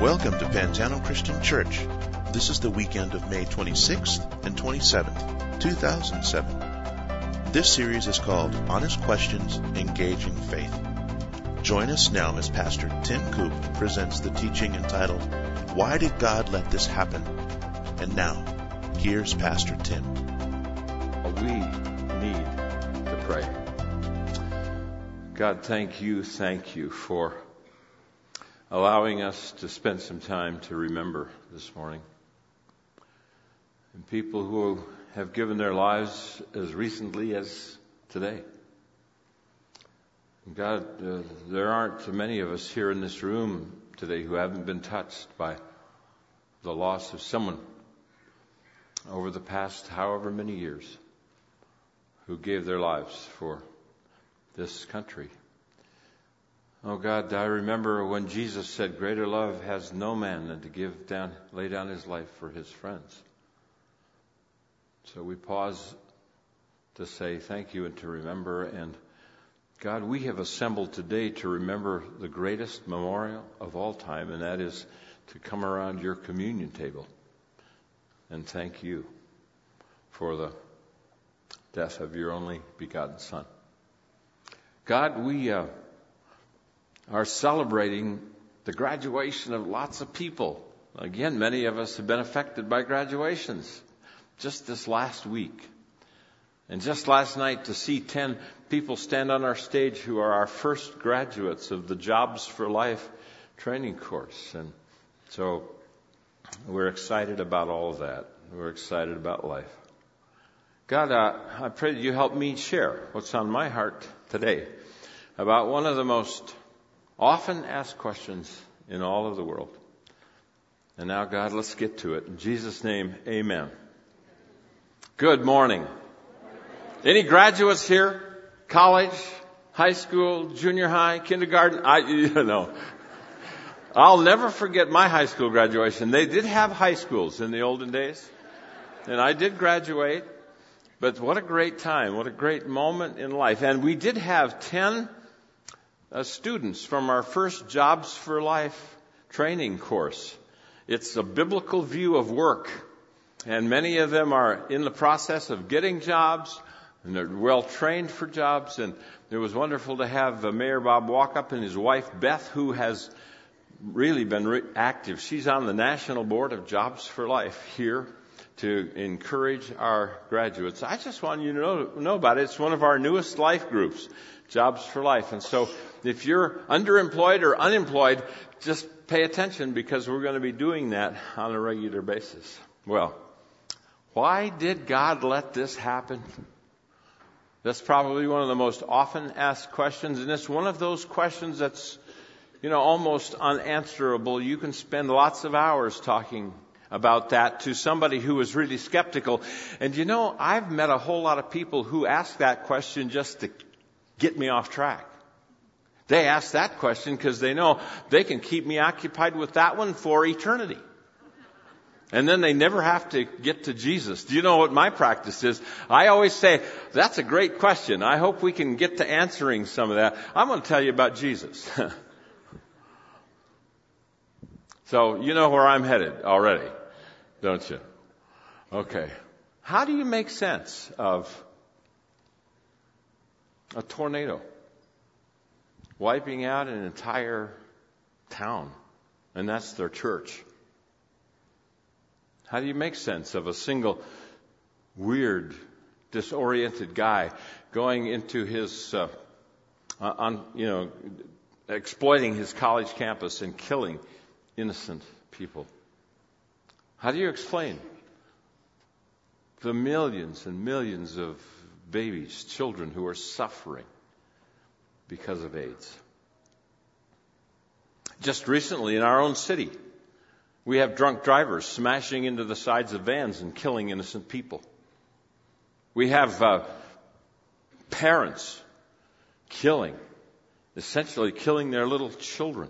Welcome to Pantano Christian Church. This is the weekend of May 26th and 27th, 2007. This series is called Honest Questions, Engaging Faith. Join us now as Pastor Tim Coop presents the teaching entitled, Why Did God Let This Happen? And now, here's Pastor Tim. We need to pray. God, thank you for allowing us to spend some time to remember this morning. And people who have given their lives as recently as today. God, there aren't many of us here in this room today who haven't been touched by the loss of someone over the past however many years who gave their lives for this country. Oh God, I remember when Jesus said, greater love has no man than to lay down his life for his friends. So we pause to say thank you and to remember. And God, we have assembled today to remember the greatest memorial of all time, and that is to come around your communion table and thank you for the death of your only begotten Son. God, we are celebrating the graduation of lots of people. Again, many of us have been affected by graduations just this last week. And just last night to see 10 people stand on our stage who are our first graduates of the Jobs for Life training course. And so we're excited about all of that. We're excited about life. God, I pray that you help me share what's on my heart today about one of the most often asked questions in all of the world. And now, God, let's get to it. In Jesus' name, amen. Good morning. Any graduates here? College, high school, junior high, kindergarten? I'll never forget my high school graduation. They did have high schools in the olden days. And I did graduate. But what a great time. What a great moment in life. And we did have 10 students from our first Jobs for Life training course. It's a biblical view of work. And many of them are in the process of getting jobs, and they're well trained for jobs. And it was wonderful to have Mayor Bob Walkup and his wife Beth, who has really been active. She's on the National Board of Jobs for Life here to encourage our graduates. I just want you to know about it. It's one of our newest life groups, Jobs for Life. And so if you're underemployed or unemployed, just pay attention because we're going to be doing that on a regular basis. Well, why did God let this happen? That's probably one of the most often asked questions, and it's one of those questions that's, almost unanswerable. You can spend lots of hours talking about that to somebody who is really skeptical. And I've met a whole lot of people who ask that question just to get me off track. They ask that question because they know they can keep me occupied with that one for eternity. And then they never have to get to Jesus. Do you know what my practice is? I always say, that's a great question. I hope we can get to answering some of that. I'm going to tell you about Jesus. So you know where I'm headed already, don't you? Okay. How do you make sense of a tornado wiping out an entire town? And that's their church. How do you make sense of a single weird, disoriented guy going into his, exploiting his college campus and killing innocent people? How do you explain the millions and millions of babies, children who are suffering because of AIDS? Just recently in our own city, we have drunk drivers smashing into the sides of vans and killing innocent people. We have parents essentially killing their little children.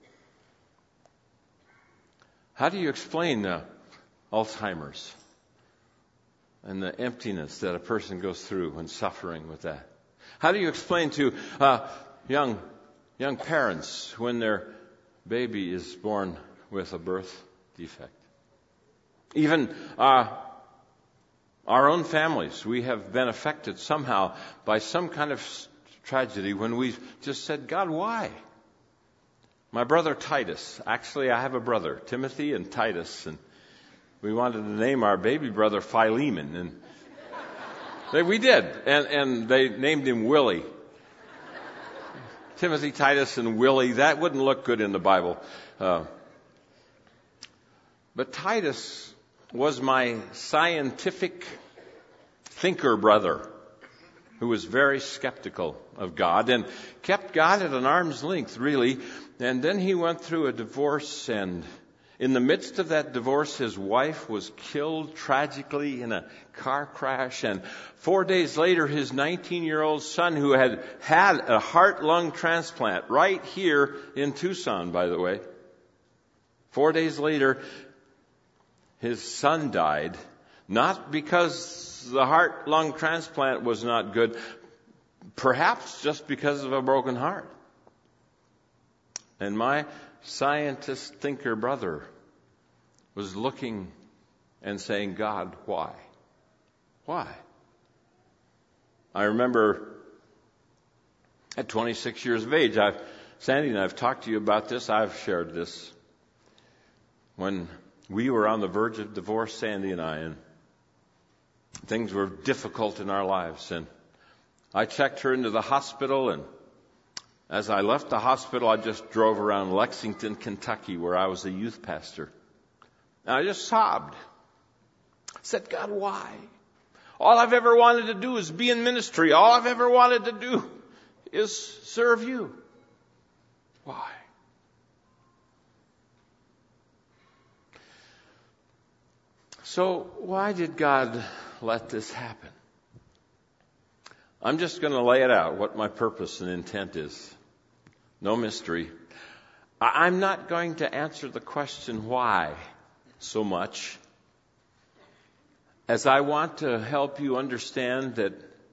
How do you explain Alzheimer's and the emptiness that a person goes through when suffering with that? How do you explain to young parents when their baby is born with a birth defect. Even our own families, we have been affected somehow by some kind of tragedy when we just said, God, why? My brother Titus, actually I have a brother, Timothy and Titus, and we wanted to name our baby brother Philemon, and we did, and they named him Willie. Timothy, Titus, and Willie, that wouldn't look good in the Bible. But Titus was my scientific thinker brother who was very skeptical of God and kept God at an arm's length, really. And then he went through a divorce, and in the midst of that divorce, his wife was killed tragically in a car crash. And 4 days later, his 19-year-old son, who had had a heart-lung transplant right here in Tucson, by the way, 4 days later, his son died, not because the heart-lung transplant was not good, perhaps just because of a broken heart. And my scientist thinker brother was looking and saying, God, why? Why? I remember at 26 years of age, Sandy and I have talked to you about this. I've shared this. When we were on the verge of divorce, Sandy and I, and things were difficult in our lives. And I checked her into the hospital, and as I left the hospital, I just drove around Lexington, Kentucky, where I was a youth pastor. And I just sobbed. I said, God, why? All I've ever wanted to do is be in ministry. All I've ever wanted to do is serve you. Why? So why did God let this happen? I'm just going to lay it out, what my purpose and intent is. No mystery. I'm not going to answer the question why so much, as I want to help you understand that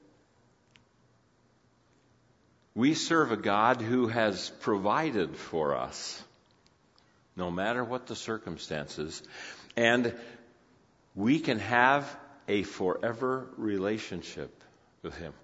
we serve a God who has provided for us, no matter what the circumstances, and we can have a forever relationship with Him.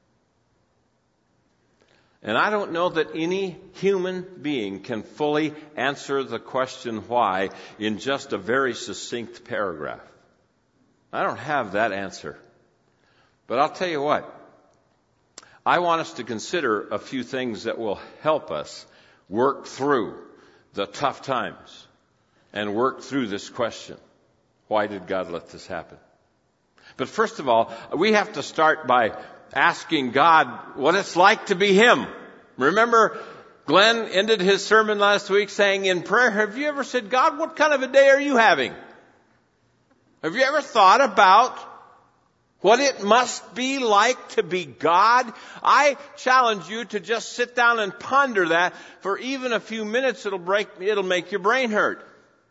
And I don't know that any human being can fully answer the question why in just a very succinct paragraph. I don't have that answer. But I'll tell you what. I want us to consider a few things that will help us work through the tough times and work through this question. Why did God let this happen? But first of all, we have to start by asking God what it's like to be Him. Remember, Glenn ended his sermon last week saying in prayer, have you ever said, God, what kind of a day are you having? Have you ever thought about what it must be like to be God? I challenge you to just sit down and ponder that for even a few minutes. It'll make your brain hurt.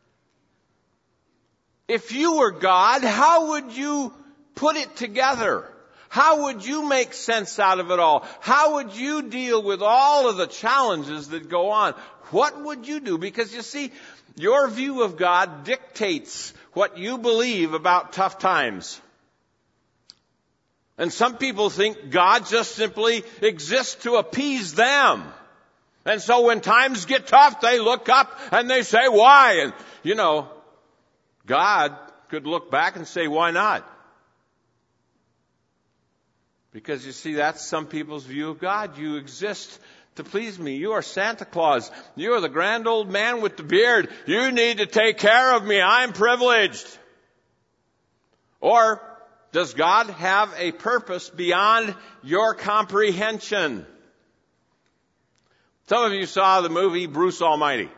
If you were God, how would you put it together? How would you make sense out of it all? How would you deal with all of the challenges that go on? What would you do? Because you see, your view of God dictates what you believe about tough times. And some people think God just simply exists to appease them. And so when times get tough, they look up and they say, why? And, God could look back and say, why not? Because you see, that's some people's view of God. You exist to please me. You are Santa Claus. You are the grand old man with the beard. You need to take care of me. I'm privileged. Or does God have a purpose beyond your comprehension? Some of you saw the movie Bruce Almighty.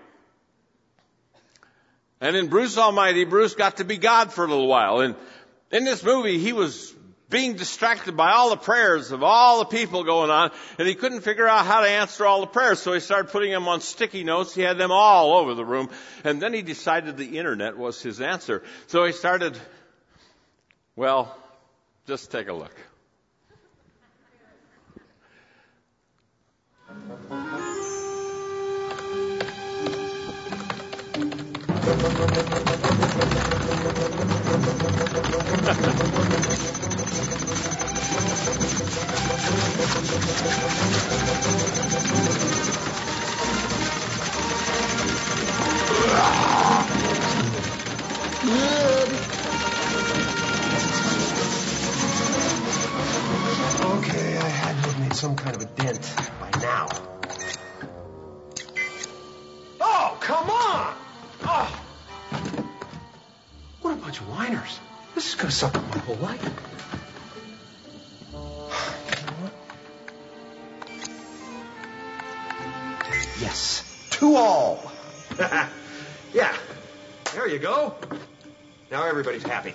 And in Bruce Almighty, Bruce got to be God for a little while. And in this movie, he was being distracted by all the prayers of all the people going on, and he couldn't figure out how to answer all the prayers, so he started putting them on sticky notes. He had them all over the room, and then he decided the internet was his answer. So he started, just take a look. Okay, I had to have made some kind of a dent by now. Oh, come on! Oh! What a bunch of whiners. This is gonna suck up my whole life. You know what? Yes. 2-all. Yeah. There you go. Now everybody's happy.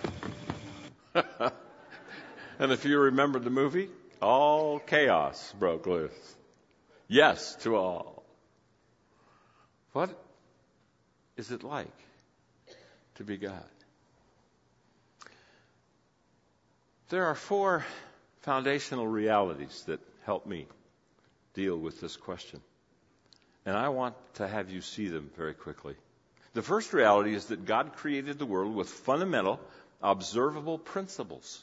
And if you remember the movie, all chaos broke loose. Yes to all. What is it like to be God? There are 4 foundational realities that help me deal with this question. And I want to have you see them very quickly. The first reality is that God created the world with fundamental, observable principles.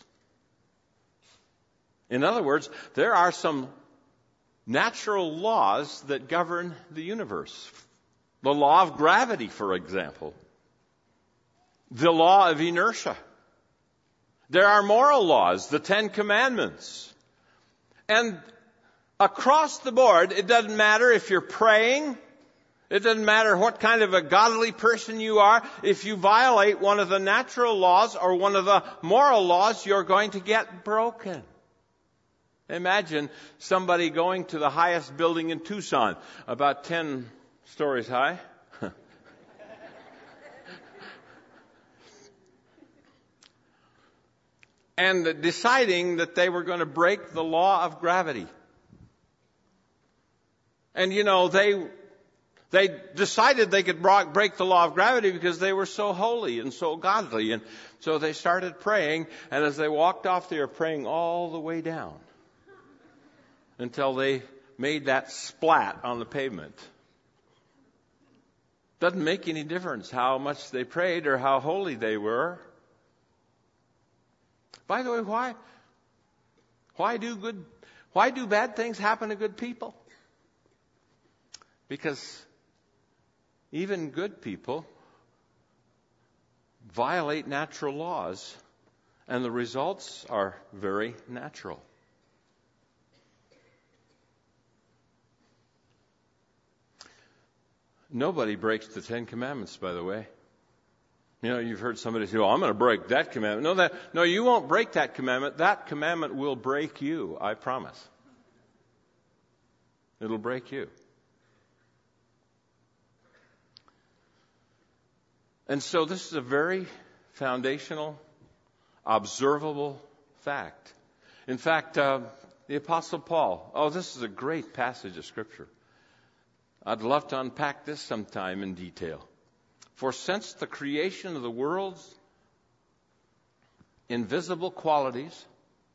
In other words, there are some natural laws that govern the universe. The law of gravity, for example. The law of inertia. There are moral laws, the 10 Commandments. And across the board, it doesn't matter if you're praying, it doesn't matter what kind of a godly person you are, if you violate one of the natural laws or one of the moral laws, you're going to get broken. Imagine somebody going to the highest building in Tucson, about 10 stories high. And deciding that they were going to break the law of gravity. And you know, they decided they could break the law of gravity because they were so holy and so godly. And so they started praying, and as they walked off, they were praying all the way down until they made that splat on the pavement. Doesn't make any difference how much they prayed or how holy they were. By the way, why do bad things happen to good people? Because even good people violate natural laws, and the results are very natural. Nobody breaks the 10 Commandments, by the way. You know, you've heard somebody say, "Oh, I'm going to break that commandment." No, you won't break that commandment. That commandment will break you, I promise. It'll break you. And so this is a very foundational, observable fact. In fact, the Apostle Paul, this is a great passage of Scripture. I'd love to unpack this sometime in detail. For since the creation of the world's invisible qualities,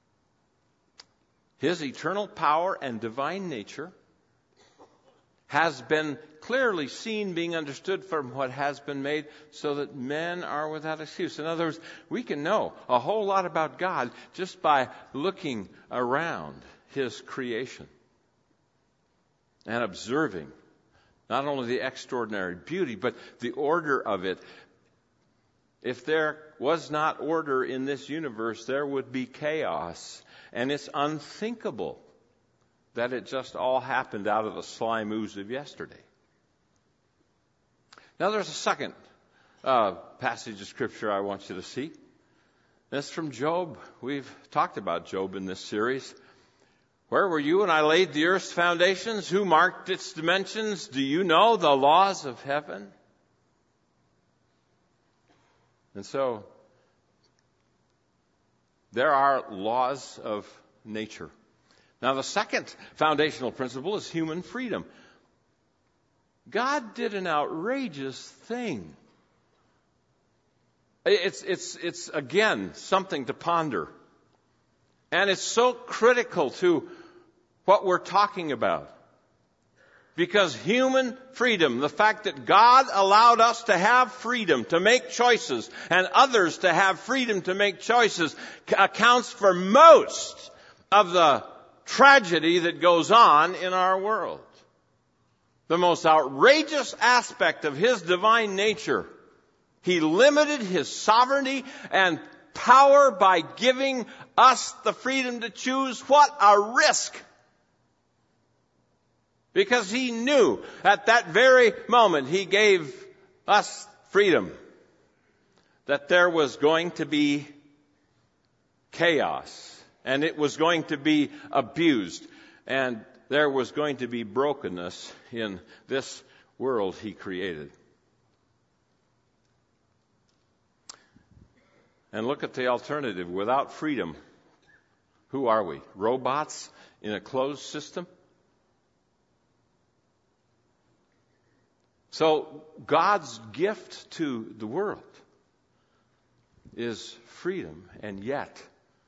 His eternal power and divine nature has been clearly seen, being understood from what has been made, so that men are without excuse. In other words, we can know a whole lot about God just by looking around His creation and observing not only the extraordinary beauty, but the order of it. If there was not order in this universe, there would be chaos. And it's unthinkable that it just all happened out of the slime ooze of yesterday. Now there's a second passage of Scripture I want you to see. That's from Job. We've talked about Job in this series. Where were you when I laid the earth's foundations? Who marked its dimensions? Do you know the laws of heaven? And so, there are laws of nature. Now, the second foundational principle is human freedom. God did an outrageous thing. It's again, something to ponder. And it's so critical to what we're talking about. Because human freedom, the fact that God allowed us to have freedom to make choices and others to have freedom to make choices, accounts for most of the tragedy that goes on in our world. The most outrageous aspect of His divine nature, He limited His sovereignty and power by giving us the freedom to choose. What a risk! Because He knew at that very moment He gave us freedom that there was going to be chaos, and it was going to be abused, and there was going to be brokenness in this world He created. And look at the alternative. Without freedom, who are we? Robots in a closed system? So God's gift to the world is freedom, and yet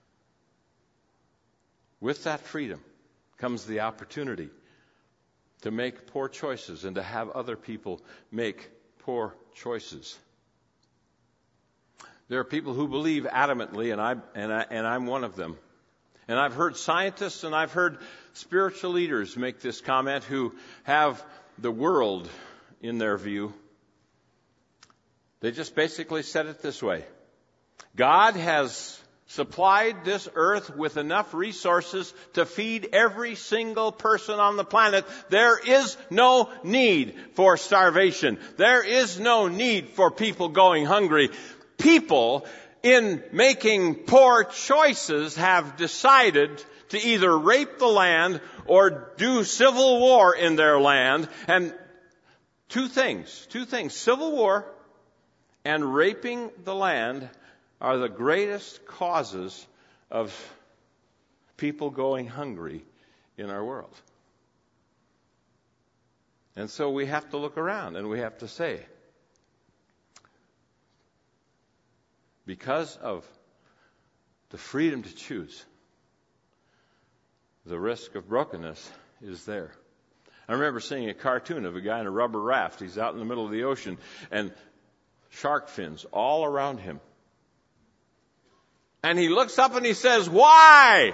with that freedom comes the opportunity to make poor choices and to have other people make poor choices. There are people who believe adamantly, and I'm one of them. And I've heard scientists and I've heard spiritual leaders make this comment who have the world in their view. They just basically said it this way: God has supplied this earth with enough resources to feed every single person on the planet. There is no need for starvation. There is no need for people going hungry. People, in making poor choices, have decided to either rape the land or do civil war in their land. And two things, civil war and raping the land are the greatest causes of people going hungry in our world. And so we have to look around and we have to say, because of the freedom to choose, the risk of brokenness is there. I remember seeing a cartoon of a guy in a rubber raft. He's out in the middle of the ocean and shark fins all around him. And he looks up and he says, "Why?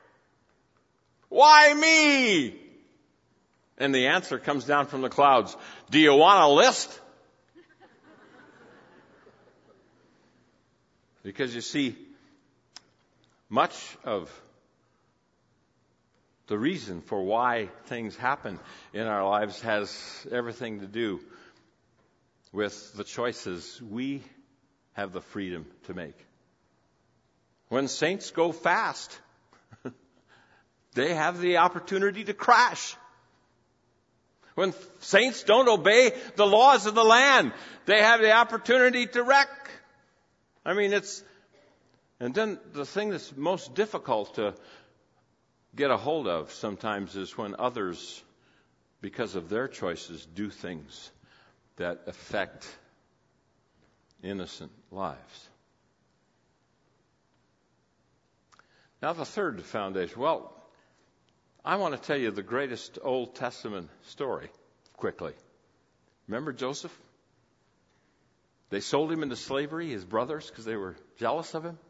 Why me?" And the answer comes down from the clouds: "Do you want a list?" Because you see, much of the reason for why things happen in our lives has everything to do with the choices we have the freedom to make. When saints go fast, they have the opportunity to crash. When saints don't obey the laws of the land, they have the opportunity to wreck. And then the thing that's most difficult to get a hold of sometimes is when others, because of their choices, do things that affect innocent lives. Now the third foundation. Well, I want to tell you the greatest Old Testament story quickly. Remember Joseph? They sold him into slavery, his brothers, because they were jealous of him.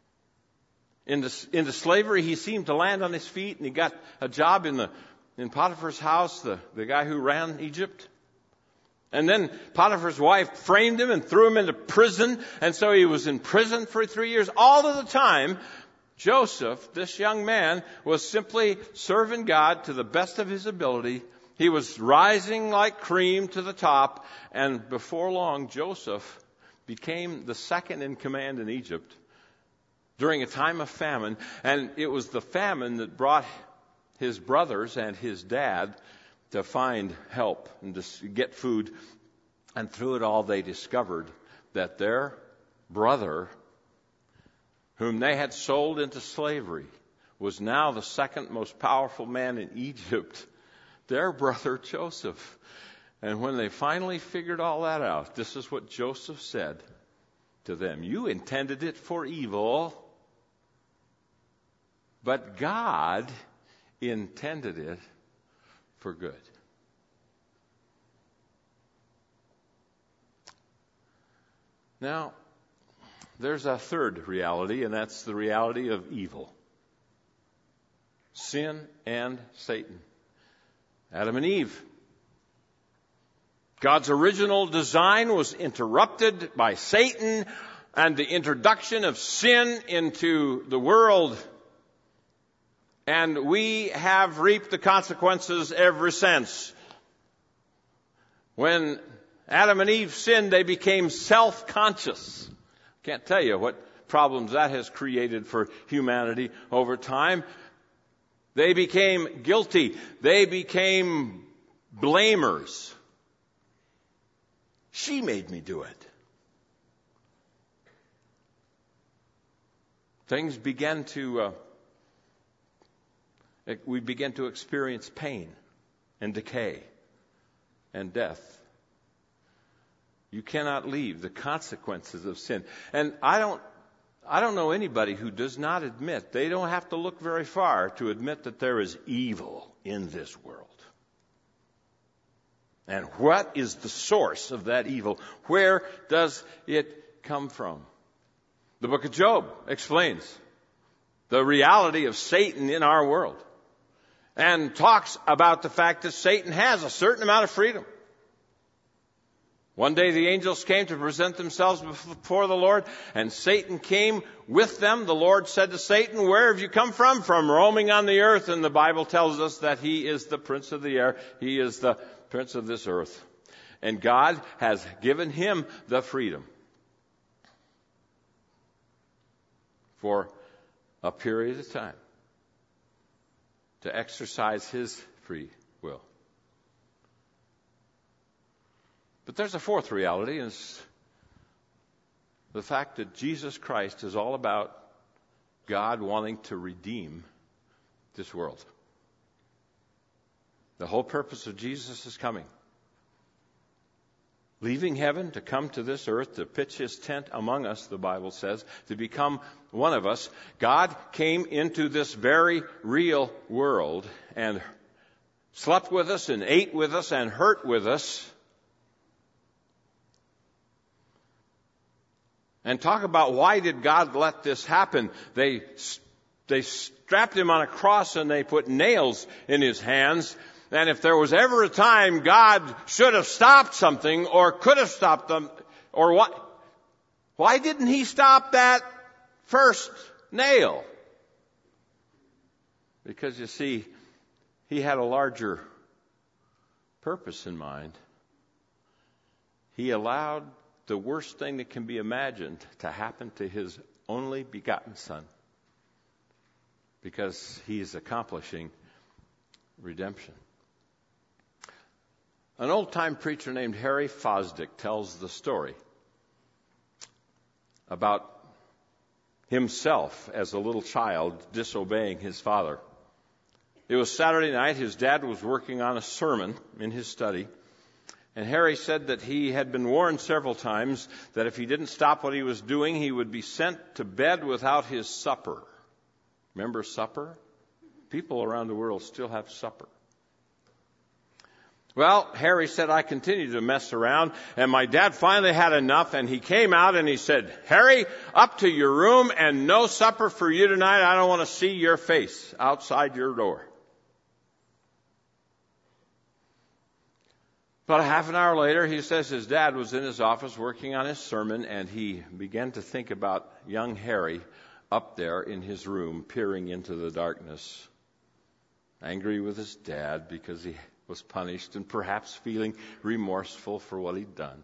Into slavery, he seemed to land on his feet, and he got a job in Potiphar's house, the guy who ran Egypt. And then Potiphar's wife framed him and threw him into prison, and so he was in prison for 3 years. All of the time, Joseph, this young man, was simply serving God to the best of his ability. He was rising like cream to the top, and before long, Joseph became the second in command in Egypt during a time of famine, and it was the famine that brought his brothers and his dad to find help and to get food, and through it all they discovered that their brother, whom they had sold into slavery, was now the second most powerful man in Egypt, their brother Joseph. And when they finally figured all that out, this is what Joseph said to them: "You intended it for evil, but God intended it for good." Now, there's a third reality, and that's the reality of evil. Sin and Satan. Adam and Eve. God's original design was interrupted by Satan and the introduction of sin into the world. And we have reaped the consequences ever since. When Adam and Eve sinned, they became self-conscious. Can't tell you what problems that has created for humanity over time. They became guilty. They became blamers. She made me do it. Things began to, we began to experience pain and decay and death. You cannot leave the consequences of sin. And I don't know anybody who does not admit, they don't have to look very far to admit that there is evil in this world. And what is the source of that evil? Where does it come from? The book of Job explains the reality of Satan in our world and talks about the fact that Satan has a certain amount of freedom. One day the angels came to present themselves before the Lord, and Satan came with them. The Lord said to Satan, "Where have you come from?" "From roaming on the earth." And the Bible tells us that he is the prince of the air. He is the prince of this earth. And God has given him the freedom for a period of time to exercise his free will. But there's a fourth reality, and it's the fact that Jesus Christ is all about God wanting to redeem this world. The whole purpose of Jesus' coming, leaving heaven to come to this earth, to pitch his tent among us, the Bible says, to become one of us. God came into this very real world and slept with us and ate with us and hurt with us. And talk about why did God let this happen? They strapped him on a cross and they put nails in his hands. And if there was ever a time God should have stopped something or could have stopped them, or what, why didn't he stop that first nail? Because you see, he had a larger purpose in mind. He allowed the worst thing that can be imagined to happen to his only begotten Son, because he is accomplishing redemption. An old-time preacher named Harry Fosdick tells the story about himself as a little child disobeying his father. It was Saturday night. His dad was working on a sermon in his study. And Harry said that he had been warned several times that if he didn't stop what he was doing, he would be sent to bed without his supper. Remember supper? People around the world still have supper. Well, Harry said, I continued to mess around, and my dad finally had enough, and he came out and he said, "Harry, up to your room, and no supper for you tonight. I don't want to see your face outside your door." About a half an hour later, he says his dad was in his office working on his sermon, and he began to think about young Harry up there in his room, peering into the darkness, angry with his dad because he was punished and perhaps feeling remorseful for what he'd done.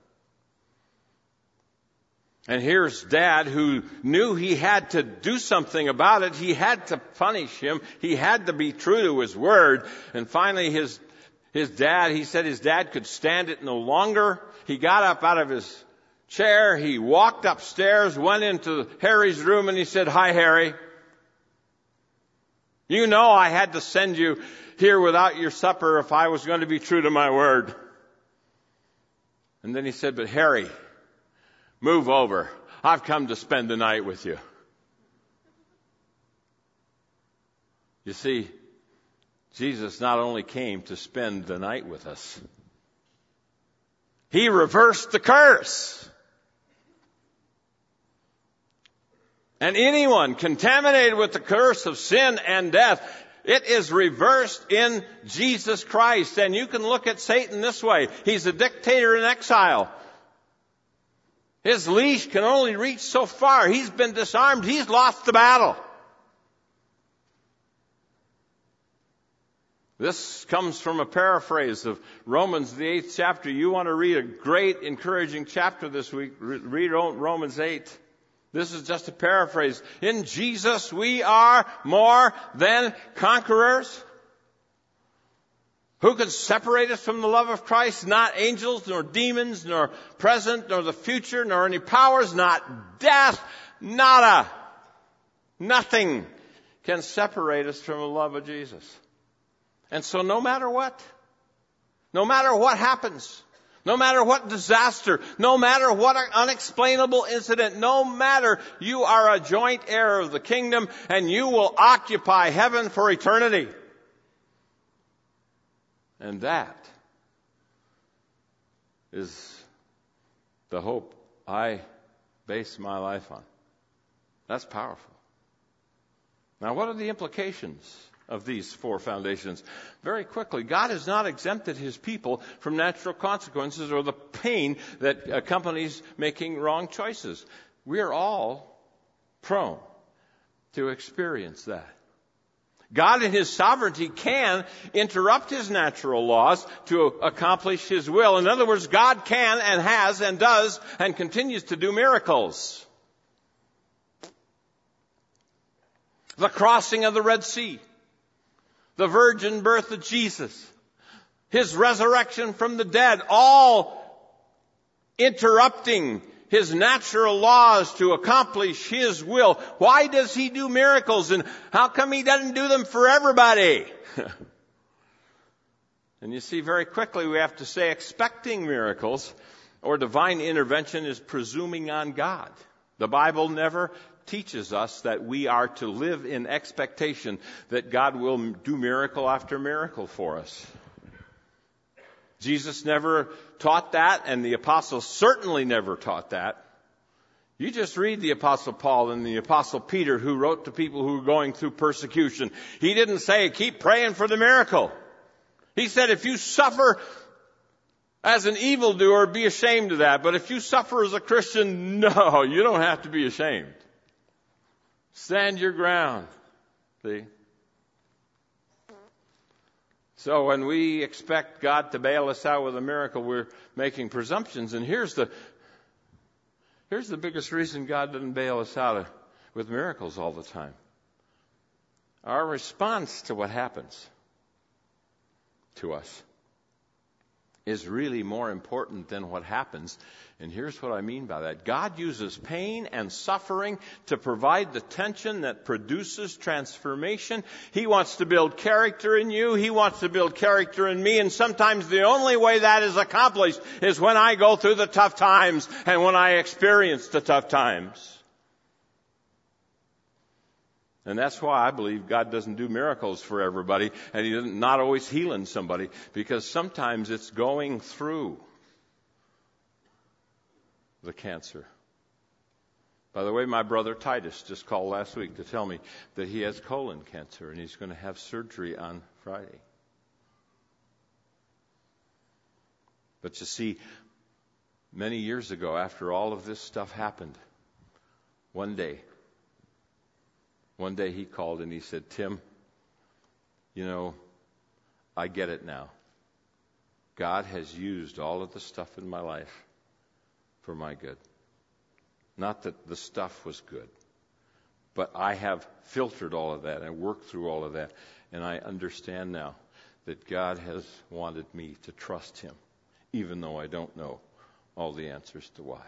And here's Dad, who knew he had to do something about it. He had to punish him. He had to be true to his word. And finally his dad, he said his dad could stand it no longer. He got up out of his chair. He walked upstairs, went into Harry's room, and he said, "Hi, Harry. You know I had to send you here without your supper if I was going to be true to my word." And then he said, "But Harry, move over. I've come to spend the night with you." You see, Jesus not only came to spend the night with us, he reversed the curse. And anyone contaminated with the curse of sin and death, it is reversed in Jesus Christ. And you can look at Satan this way. He's a dictator in exile. His leash can only reach so far. He's been disarmed. He's lost the battle. This comes from a paraphrase of Romans, the 8th chapter. You want to read a great, encouraging chapter this week, read Romans 8. This is just a paraphrase. In Jesus we are more than conquerors. Who could separate us from the love of Christ? Not angels, nor demons, nor present, nor the future, nor any powers, not death, nada. Nothing can separate us from the love of Jesus. And so no matter what happens, no matter what disaster, no matter what unexplainable incident, no matter, you are a joint heir of the kingdom and you will occupy heaven for eternity. And that is the hope I base my life on. That's powerful. Now, what are the implications of these four foundations? Very quickly, God has not exempted his people from natural consequences or the pain that accompanies making wrong choices. We are all prone to experience that. God in his sovereignty can interrupt his natural laws to accomplish his will. In other words, God can and has and does and continues to do miracles. The crossing of the Red Sea, the virgin birth of Jesus, his resurrection from the dead, all interrupting his natural laws to accomplish his will. Why does he do miracles, and how come he doesn't do them for everybody? And you see, very quickly we have to say expecting miracles or divine intervention is presuming on God. The Bible never teaches us that we are to live in expectation that God will do miracle after miracle for us. Jesus never taught that, and the apostles certainly never taught that. You just read the Apostle Paul and the Apostle Peter, who wrote to people who were going through persecution. He didn't say, keep praying for the miracle. He said, if you suffer as an evildoer, be ashamed of that. But if you suffer as a Christian, no, you don't have to be ashamed. Stand your ground. See? So when we expect God to bail us out with a miracle, we're making presumptions. And here's the biggest reason God doesn't bail us out with miracles all the time. Our response to what happens to us is really more important than what happens. And here's what I mean by that. God uses pain and suffering to provide the tension that produces transformation. He wants to build character in you. He wants to build character in me. And sometimes the only way that is accomplished is when I go through the tough times and when I experience the tough times. And that's why I believe God doesn't do miracles for everybody, and He's not always healing somebody, because sometimes it's going through the cancer. By the way, my brother Titus just called last week to tell me that he has colon cancer, and he's going to have surgery on Friday. But you see, many years ago, after all of this stuff happened, one day he called and he said, Tim, I get it now. God has used all of the stuff in my life for my good. Not that the stuff was good, but I have filtered all of that and worked through all of that. And I understand now that God has wanted me to trust Him, even though I don't know all the answers to why.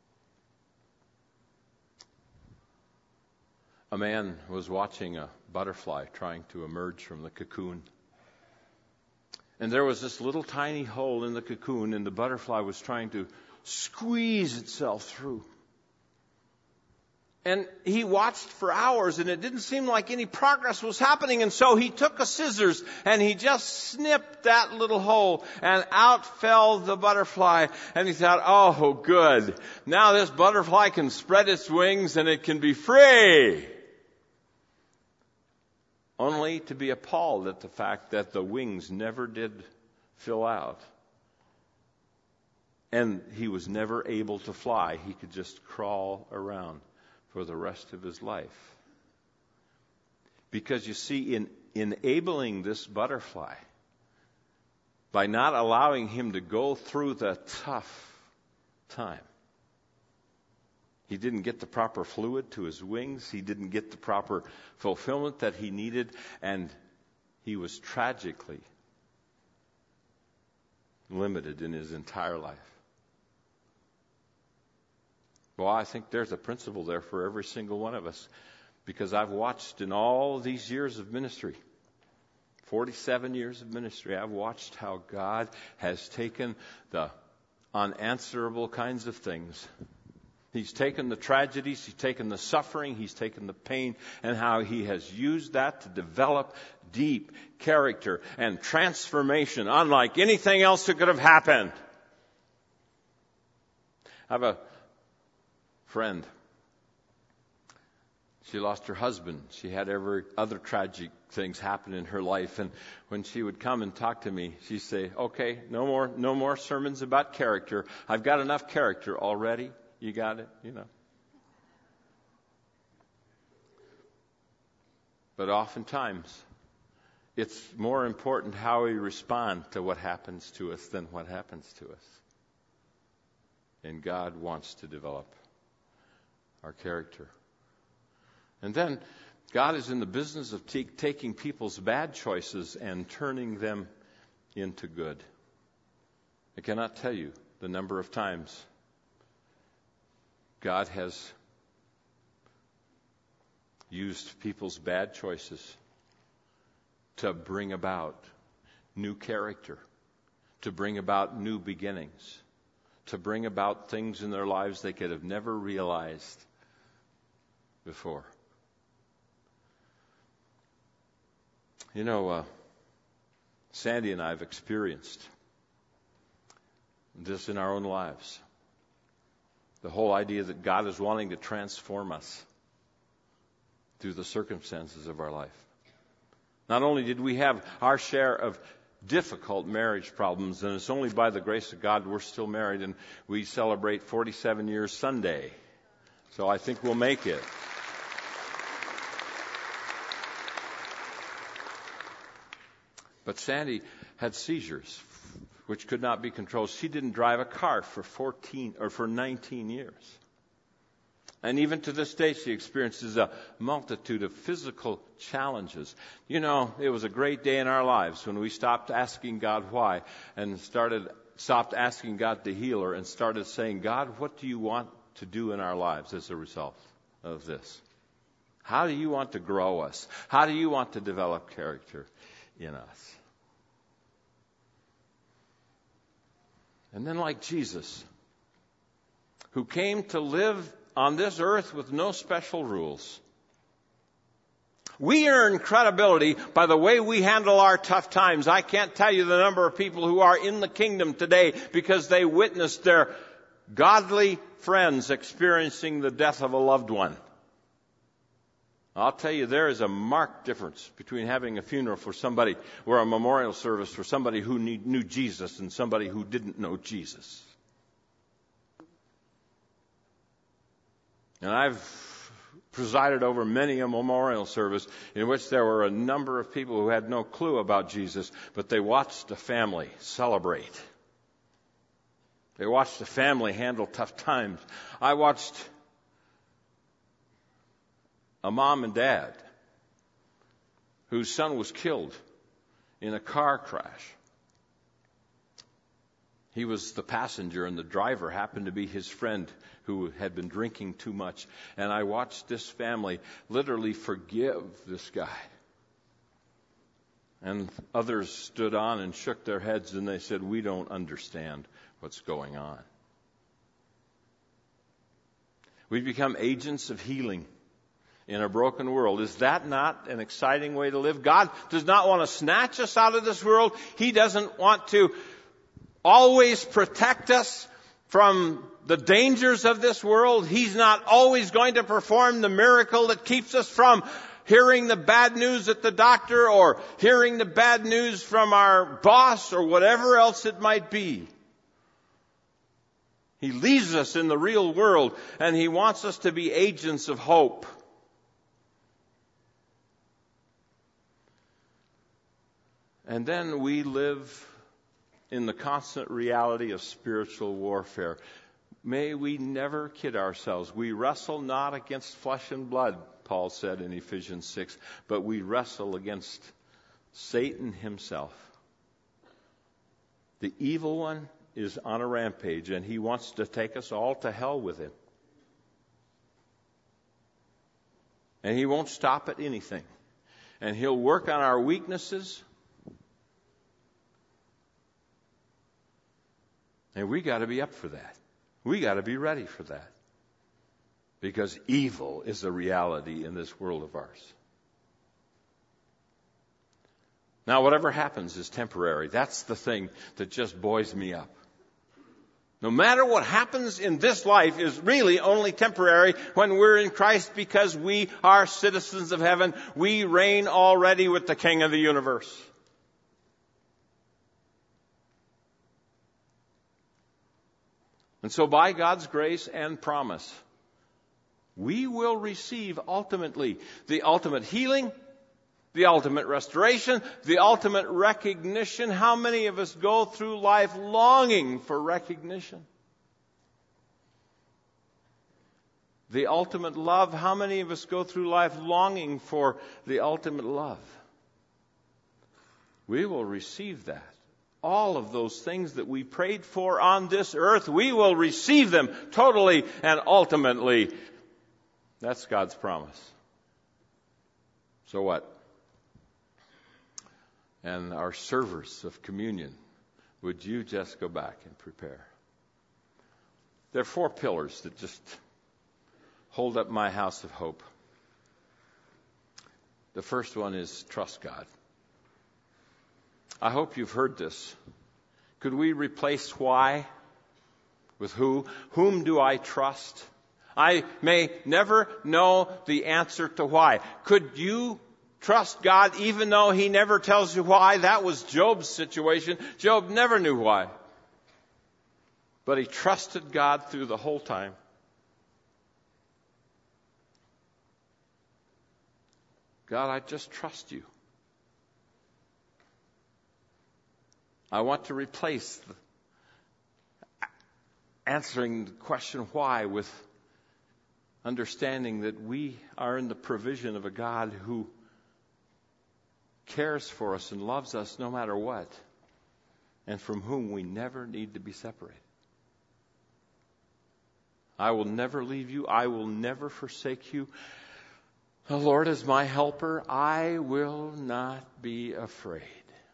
A man was watching a butterfly trying to emerge from the cocoon. And there was this little tiny hole in the cocoon, and the butterfly was trying to squeeze itself through. And he watched for hours, and it didn't seem like any progress was happening. And so he took a scissors and he just snipped that little hole, and out fell the butterfly. And he thought, oh, good. Now this butterfly can spread its wings and it can be free. Only to be appalled at the fact that the wings never did fill out. And he was never able to fly. He could just crawl around for the rest of his life. Because you see, in enabling this butterfly, by not allowing him to go through the tough time, he didn't get the proper fluid to his wings, he didn't get the proper fulfillment that he needed, and he was tragically limited in his entire life. Well, I think there's a principle there for every single one of us, because I've watched in all these years of ministry, 47 years of ministry, I've watched how God has taken the unanswerable kinds of things. He's taken the tragedies, He's taken the suffering, He's taken the pain, and how He has used that to develop deep character and transformation, unlike anything else that could have happened. I have a friend. She lost her husband. She had every other tragic things happen in her life. And when she would come and talk to me, she'd say, okay, no more sermons about character. I've got enough character already. You got it, But oftentimes, it's more important how we respond to what happens to us than what happens to us. And God wants to develop our character. And then God is in the business of taking people's bad choices and turning them into good. I cannot tell you the number of times God has used people's bad choices to bring about new character, to bring about new beginnings, to bring about things in their lives they could have never realized before. Sandy and I have experienced this in our own lives. The whole idea that God is wanting to transform us through the circumstances of our life. Not only did we have our share of difficult marriage problems, and it's only by the grace of God we're still married, and we celebrate 47 years Sunday. So I think we'll make it. But Sandy had seizures, which could not be controlled. She didn't drive a car for 19 years. And even to this day, she experiences a multitude of physical challenges. It was a great day in our lives when we stopped asking God why and stopped asking God to heal her and started saying, God, what do you want to do in our lives as a result of this? How do you want to grow us? How do you want to develop character in us? And then, like Jesus, who came to live on this earth with no special rules, we earn credibility by the way we handle our tough times. I can't tell you the number of people who are in the kingdom today because they witnessed their godly friends experiencing the death of a loved one. I'll tell you, there is a marked difference between having a funeral for somebody or a memorial service for somebody who knew Jesus and somebody who didn't know Jesus. And I've presided over many a memorial service in which there were a number of people who had no clue about Jesus, but they watched a family celebrate. They watched a family handle tough times. I watched a mom and dad whose son was killed in a car crash. He was the passenger, and the driver happened to be his friend who had been drinking too much. And I watched this family literally forgive this guy. And others stood on and shook their heads, and they said, we don't understand what's going on. We become agents of healing in a broken world. Is that not an exciting way to live? God does not want to snatch us out of this world. He doesn't want to always protect us from the dangers of this world. He's not always going to perform the miracle that keeps us from hearing the bad news at the doctor or hearing the bad news from our boss or whatever else it might be. He leaves us in the real world, and He wants us to be agents of hope. And then we live in the constant reality of spiritual warfare. May we never kid ourselves. We wrestle not against flesh and blood, Paul said in Ephesians 6, but we wrestle against Satan himself. The evil one is on a rampage, and he wants to take us all to hell with him. And he won't stop at anything. And he'll work on our weaknesses. And we got to be up for that. We got to be ready for that. Because evil is a reality in this world of ours. Now, whatever happens is temporary. That's the thing that just buoys me up. No matter what happens in this life is really only temporary when we're in Christ, because we are citizens of heaven. We reign already with the King of the universe. And so by God's grace and promise, we will receive ultimately the ultimate healing, the ultimate restoration, the ultimate recognition. How many of us go through life longing for recognition? The ultimate love. How many of us go through life longing for the ultimate love? We will receive that. All of those things that we prayed for on this earth, we will receive them totally and ultimately. That's God's promise. So what? And our servers of communion, would you just go back and prepare? There are 4 pillars that just hold up my house of hope. The first one is trust God. I hope you've heard this. Could we replace why with who? Whom do I trust? I may never know the answer to why. Could you trust God even though He never tells you why? That was Job's situation. Job never knew why. But he trusted God through the whole time. God, I just trust you. I want to replace answering the question why with understanding that we are in the provision of a God who cares for us and loves us no matter what, and from whom we never need to be separated. I will never leave you. I will never forsake you. The Lord is my helper. I will not be afraid.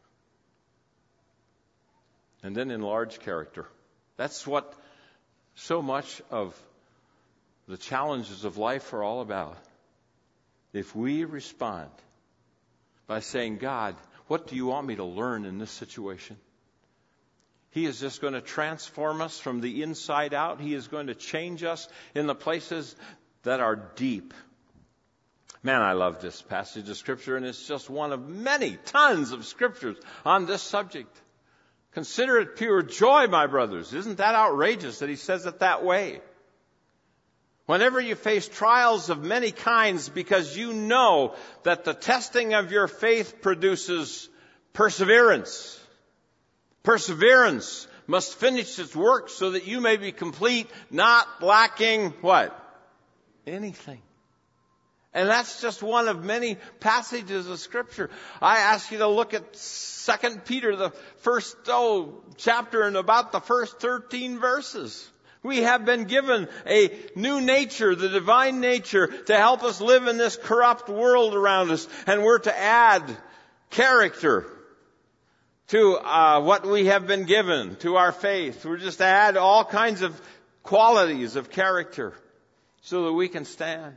And then enlarge character. That's what so much of the challenges of life are all about. If we respond by saying, God, what do you want me to learn in this situation? He is just going to transform us from the inside out. He is going to change us in the places that are deep. Man, I love this passage of Scripture, and it's just one of many tons of Scriptures on this subject. Consider it pure joy, my brothers. Isn't that outrageous that he says it that way? Whenever you face trials of many kinds, because you know that the testing of your faith produces perseverance. Perseverance must finish its work so that you may be complete, not lacking what? Anything. And that's just one of many passages of Scripture. I ask you to look at 2 Peter, the first chapter, and about the first 13 verses. We have been given a new nature, the divine nature, to help us live in this corrupt world around us. And we're to add character to what we have been given, to our faith. We're just to add all kinds of qualities of character. so that we can stand.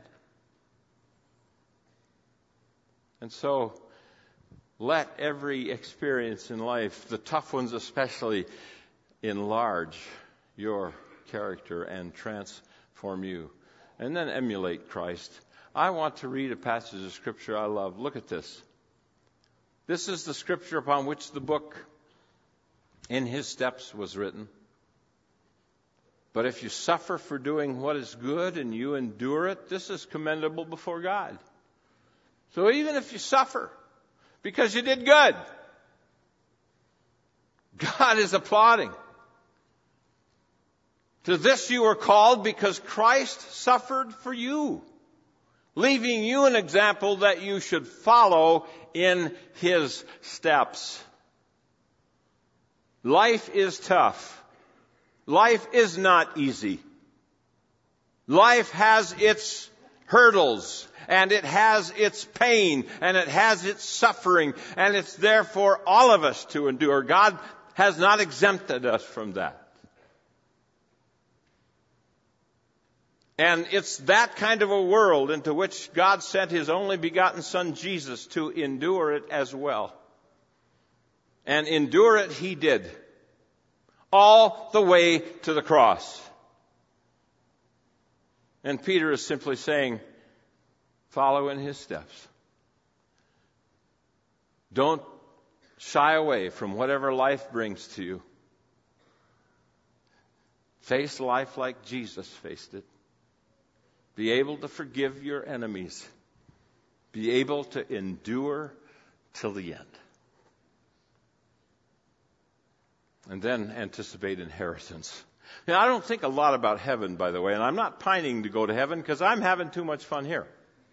And so, let every experience in life, the tough ones especially, enlarge your character and transform you. And then emulate Christ. I want to read a passage of Scripture I love. Look at this. This is the Scripture upon which the book In His Steps was written. But if you suffer for doing what is good and you endure it, this is commendable before God. So even if you suffer because you did good, God is applauding. To this you are called because Christ suffered for you, leaving you an example that you should follow in His steps. Life is tough. Life is not easy. Life has its hurdles, and it has its pain, and it has its suffering, and it's there for all of us to endure. God has not exempted us from that. And it's that kind of a world into which God sent His only begotten Son, Jesus, to endure it as well. And endure it He did. All the way to the cross. And Peter is simply saying, follow in His steps. Don't shy away from whatever life brings to you. Face life like Jesus faced it. Be able to forgive your enemies. Be able to endure till the end. And then anticipate inheritance. Now, I don't think a lot about heaven, by the way, and I'm not pining to go to heaven because I'm having too much fun here.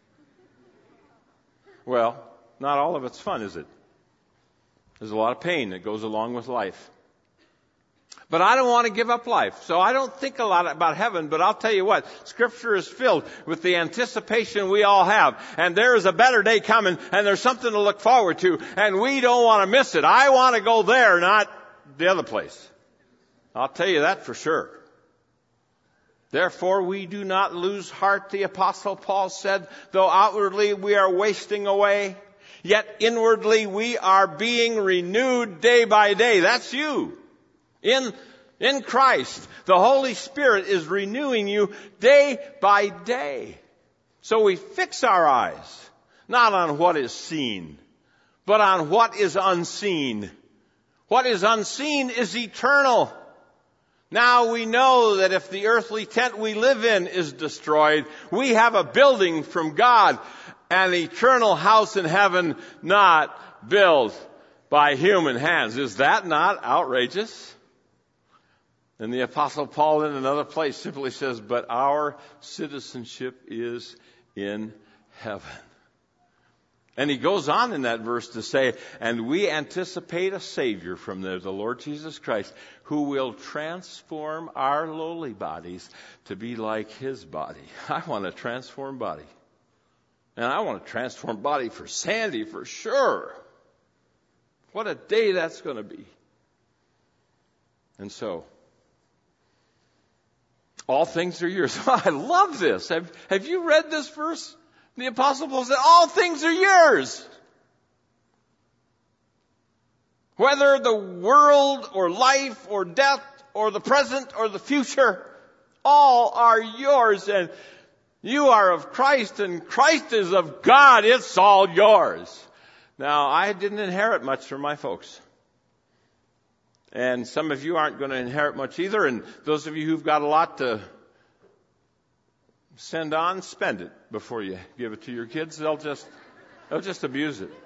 Well, not all of it's fun, is it? There's a lot of pain that goes along with life. But I don't want to give up life, so I don't think a lot about heaven, but I'll tell you what, Scripture is filled with the anticipation we all have, and there is a better day coming, and there's something to look forward to, and we don't want to miss it. I want to go there, not the other place. I'll tell you that for sure. Therefore, we do not lose heart, the Apostle Paul said, though outwardly we are wasting away, yet inwardly we are being renewed day by day. That's you. In Christ, the Holy Spirit is renewing you day by day. So we fix our eyes, not on what is seen, but on what is unseen. What is unseen is eternal. Now we know that if the earthly tent we live in is destroyed, we have a building from God, an eternal house in heaven not built by human hands. Is that not outrageous? And the Apostle Paul in another place simply says, but our citizenship is in heaven. And he goes on in that verse to say, and we anticipate a Savior from there, the Lord Jesus Christ, who will transform our lowly bodies to be like His body. I want a transformed body. And I want a transformed body for Sandy for sure. What a day that's going to be. And so, all things are yours. I love this. Have you read this verse? The Apostle Paul said, all things are yours. Whether the world or life or death or the present or the future, all are yours. And you are of Christ and Christ is of God. It's all yours. Now, I didn't inherit much from my folks. And some of you aren't going to inherit much either. And those of you who've got a lot to send on, spend it before you give it to your kids. They'll just abuse it.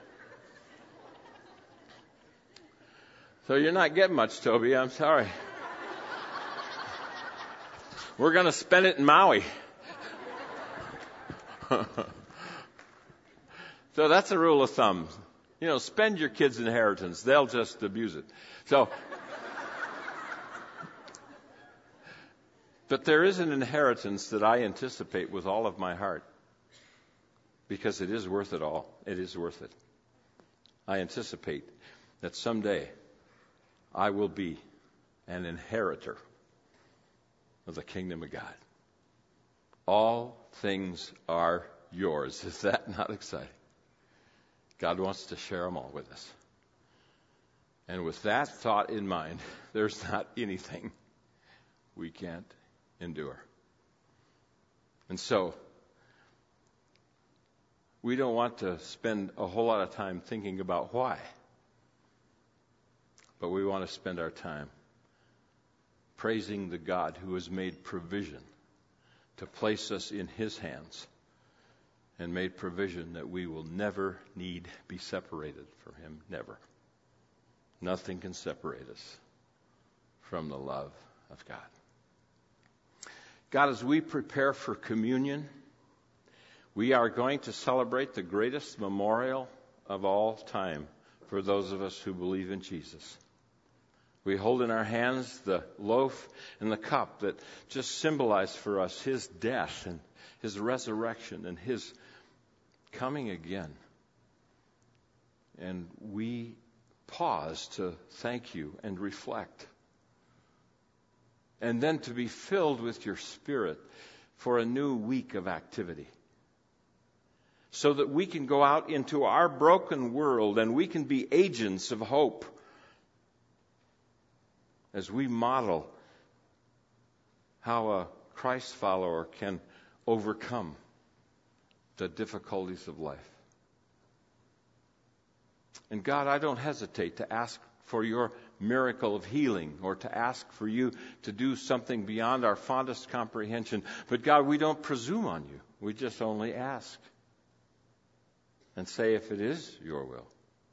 So you're not getting much, Toby. I'm sorry. We're going to spend it in Maui. So that's a rule of thumb. You know, spend your kids' inheritance. They'll just abuse it. So, but there is an inheritance that I anticipate with all of my heart. Because it is worth it all. It is worth it. I anticipate that someday I will be an inheritor of the kingdom of God. All things are yours. Is that not exciting? God wants to share them all with us. And with that thought in mind, there's not anything we can't endure. And so, we don't want to spend a whole lot of time thinking about why. But we want to spend our time praising the God who has made provision to place us in His hands and made provision that we will never need be separated from Him. Never. Nothing can separate us from the love of God. God, as we prepare for communion, we are going to celebrate the greatest memorial of all time for those of us who believe in Jesus. We hold in our hands the loaf and the cup that just symbolize for us His death and His resurrection and His coming again. And we pause to thank You and reflect. And then to be filled with Your Spirit for a new week of activity. So that we can go out into our broken world and we can be agents of hope as we model how a Christ follower can overcome the difficulties of life. And God, I don't hesitate to ask for Your miracle of healing or to ask for You to do something beyond our fondest comprehension. But God, we don't presume on You. We just only ask and say if it is Your will.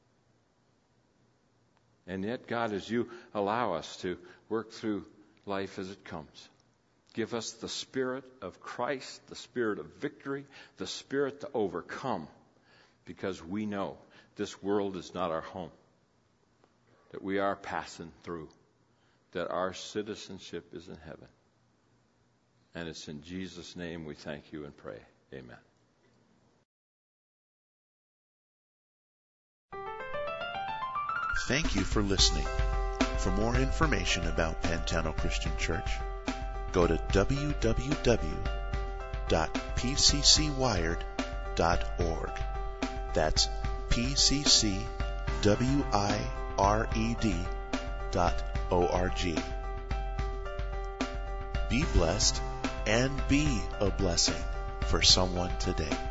And yet, God, as You allow us to work through life as it comes, give us the Spirit of Christ, the Spirit of victory, the Spirit to overcome, because we know this world is not our home, that we are passing through, that our citizenship is in heaven. And it's in Jesus' name we thank You and pray. Amen. Thank you for listening. For more information about Pantano Christian Church, go to www.pccwired.org. That's PCCWIRED.org. Be blessed and be a blessing for someone today.